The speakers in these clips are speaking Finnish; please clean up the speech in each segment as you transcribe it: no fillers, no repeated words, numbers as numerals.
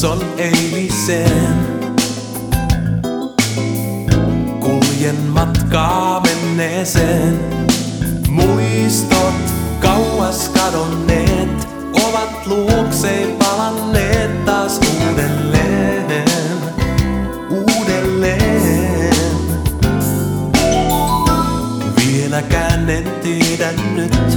Katson eiliseen, kuljen matkaa menneeseen. Muistot kauas kadonneet ovat luokseen palanneet taas uudelleen, uudelleen. Vieläkään en tiedä nyt,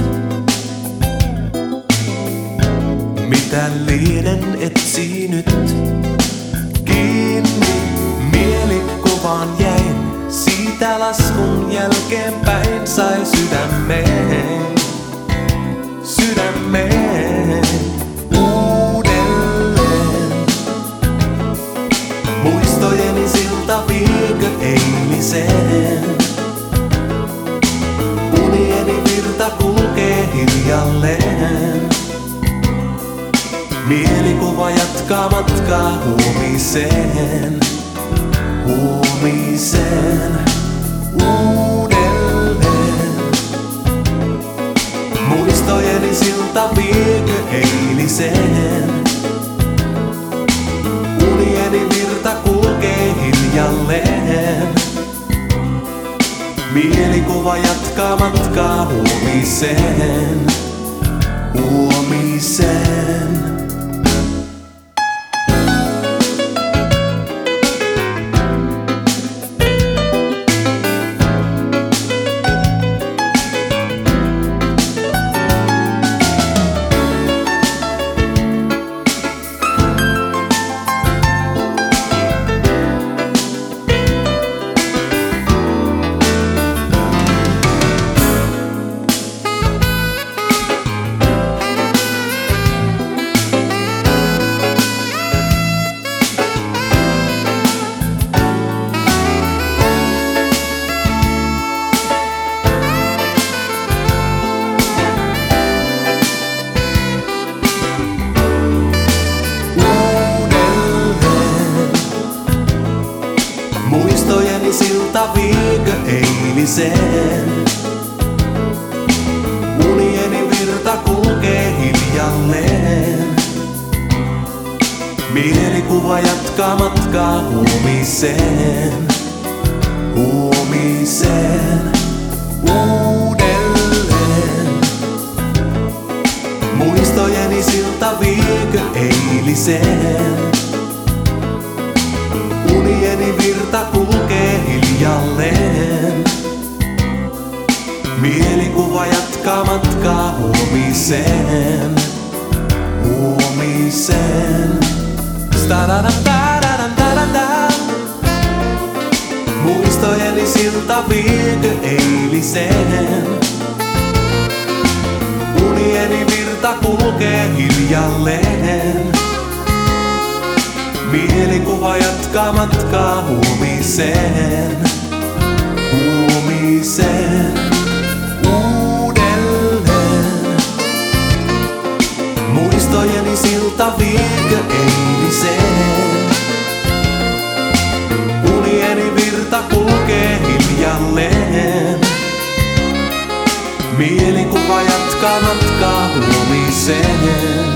mitä lienen etsii nyt. Kiinni mielikuvaan jäin, siitä laskun jälkeenpäin sai sydämeen, sydämeen uudelleen. Muistojeni silta viikö eiliseen, unieni virta kulkee hiljalleen. Mielikuva jatkaa matkaa huomiseen, huomiseen uudelleen. Muistojeni silta viekö eiliseen, unieni virta kulkee hiljalleen. Mielikuva jatkaa matkaa huomiseen, huomiseen. Muistojeni silta viikö eiliseen, unieni virta kulkee hiljalleen. Mielikuva jatkaa matkaa huomiseen, huomiseen uudelleen. Muistojeni silta viikö eiliseen, unieni virta kulkee hiljalleen. Mielikuva jatkaa matkaa huomiseen, huomiseen. Muistojeni silta viekö eiliseen, unieni virta kulkee hiljalleen. Mielikuva jatkaa matkaa huomiseen, huomiseen uudelleen. Muistojeni silta viekö eiliseen, unieni virta kulkee hiljalleen. Mielikuva jatkaa matkaa huomiseen.